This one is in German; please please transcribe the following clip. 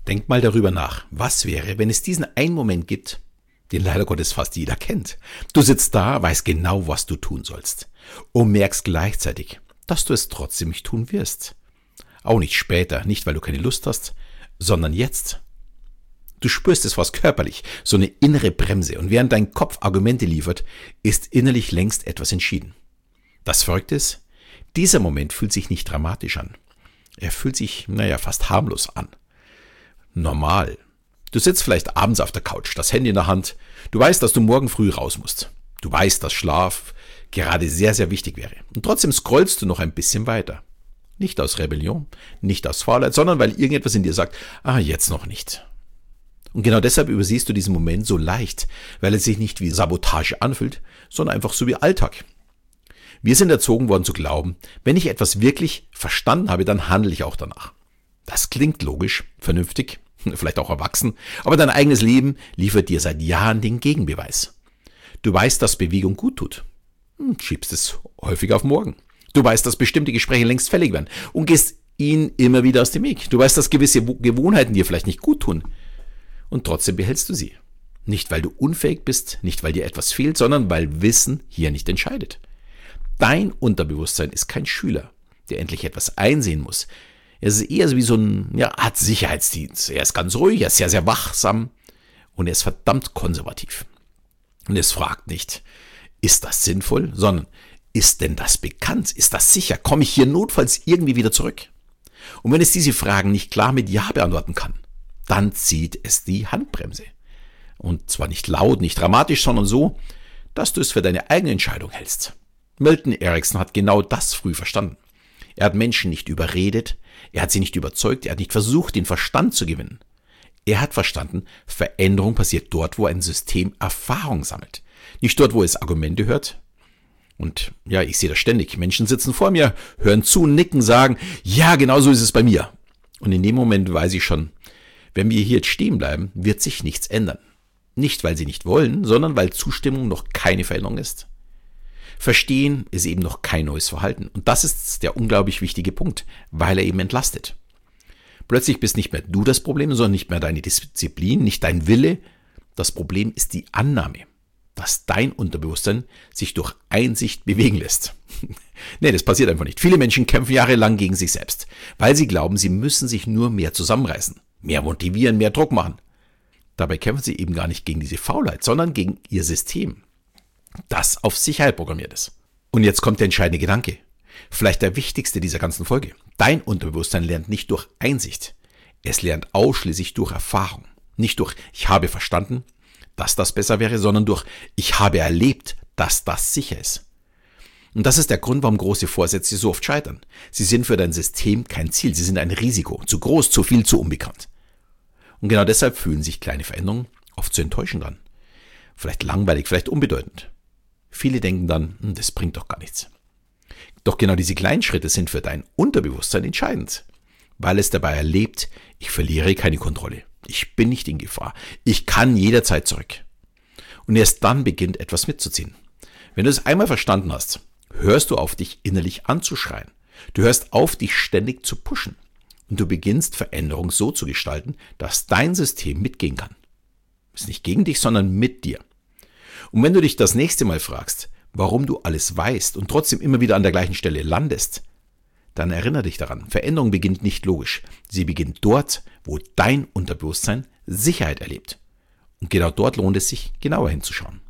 Denk mal darüber nach. Was wäre, wenn es diesen einen Moment gibt, den leider Gottes fast jeder kennt? Du sitzt da, weißt genau, was du tun sollst und merkst gleichzeitig, dass du es trotzdem nicht tun wirst. Auch nicht später, nicht weil du keine Lust hast, sondern jetzt. Du spürst es fast körperlich, so eine innere Bremse, und während dein Kopf Argumente liefert, ist innerlich längst etwas entschieden. Das Verrückte ist, dieser Moment fühlt sich nicht dramatisch an. Er fühlt sich, fast harmlos an. Normal. Du sitzt vielleicht abends auf der Couch, das Handy in der Hand. Du weißt, dass du morgen früh raus musst. Du weißt, dass Schlaf gerade sehr, sehr wichtig wäre. Und trotzdem scrollst du noch ein bisschen weiter. Nicht aus Rebellion, nicht aus Faulheit, sondern weil irgendetwas in dir sagt, jetzt noch nicht. Und genau deshalb übersiehst du diesen Moment so leicht, weil er sich nicht wie Sabotage anfühlt, sondern einfach so wie Alltag. Wir sind erzogen worden zu glauben, wenn ich etwas wirklich verstanden habe, dann handle ich auch danach. Das klingt logisch, vernünftig, vielleicht auch erwachsen, aber dein eigenes Leben liefert dir seit Jahren den Gegenbeweis. Du weißt, dass Bewegung gut tut, schiebst es häufig auf morgen. Du weißt, dass bestimmte Gespräche längst fällig werden und gehst ihnen immer wieder aus dem Weg. Du weißt, dass gewisse Gewohnheiten dir vielleicht nicht gut tun und trotzdem behältst du sie. Nicht, weil du unfähig bist, nicht, weil dir etwas fehlt, sondern weil Wissen hier nicht entscheidet. Dein Unterbewusstsein ist kein Schüler, der endlich etwas einsehen muss. Er ist eher so wie so eine Art Sicherheitsdienst. Er ist ganz ruhig, er ist sehr, sehr wachsam und er ist verdammt konservativ. Und es fragt nicht, ist das sinnvoll, sondern ist denn das bekannt? Ist das sicher? Komme ich hier notfalls irgendwie wieder zurück? Und wenn es diese Fragen nicht klar mit Ja beantworten kann, dann zieht es die Handbremse. Und zwar nicht laut, nicht dramatisch, sondern so, dass du es für deine eigene Entscheidung hältst. Milton Erickson hat genau das früh verstanden. Er hat Menschen nicht überredet, er hat sie nicht überzeugt, er hat nicht versucht, den Verstand zu gewinnen. Er hat verstanden, Veränderung passiert dort, wo ein System Erfahrung sammelt. Nicht dort, wo es Argumente hört. Und ich sehe das ständig. Menschen sitzen vor mir, hören zu, nicken, sagen, ja, genau so ist es bei mir. Und in dem Moment weiß ich schon, wenn wir hier jetzt stehen bleiben, wird sich nichts ändern. Nicht, weil sie nicht wollen, sondern weil Zustimmung noch keine Veränderung ist. Verstehen ist eben noch kein neues Verhalten. Und das ist der unglaublich wichtige Punkt, weil er eben entlastet. Plötzlich bist nicht mehr du das Problem, sondern nicht mehr deine Disziplin, nicht dein Wille. Das Problem ist die Annahme, dass dein Unterbewusstsein sich durch Einsicht bewegen lässt. Nee, das passiert einfach nicht. Viele Menschen kämpfen jahrelang gegen sich selbst, weil sie glauben, sie müssen sich nur mehr zusammenreißen, mehr motivieren, mehr Druck machen. Dabei kämpfen sie eben gar nicht gegen diese Faulheit, sondern gegen ihr System, das auf Sicherheit programmiert ist. Und jetzt kommt der entscheidende Gedanke. Vielleicht der wichtigste dieser ganzen Folge. Dein Unterbewusstsein lernt nicht durch Einsicht. Es lernt ausschließlich durch Erfahrung. Nicht durch ich habe verstanden, dass das besser wäre, sondern durch ich habe erlebt, dass das sicher ist. Und das ist der Grund, warum große Vorsätze so oft scheitern. Sie sind für dein System kein Ziel. Sie sind ein Risiko. Zu groß, zu viel, zu unbekannt. Und genau deshalb fühlen sich kleine Veränderungen oft zu enttäuschend an. Vielleicht langweilig, vielleicht unbedeutend. Viele denken dann, das bringt doch gar nichts. Doch genau diese kleinen Schritte sind für dein Unterbewusstsein entscheidend, weil es dabei erlebt, ich verliere keine Kontrolle, ich bin nicht in Gefahr, ich kann jederzeit zurück. Und erst dann beginnt etwas mitzuziehen. Wenn du es einmal verstanden hast, hörst du auf, dich innerlich anzuschreien. Du hörst auf, dich ständig zu pushen. Und du beginnst Veränderung so zu gestalten, dass dein System mitgehen kann. Es ist nicht gegen dich, sondern mit dir. Und wenn du dich das nächste Mal fragst, warum du alles weißt und trotzdem immer wieder an der gleichen Stelle landest, dann erinnere dich daran, Veränderung beginnt nicht logisch. Sie beginnt dort, wo dein Unterbewusstsein Sicherheit erlebt. Und genau dort lohnt es sich, genauer hinzuschauen.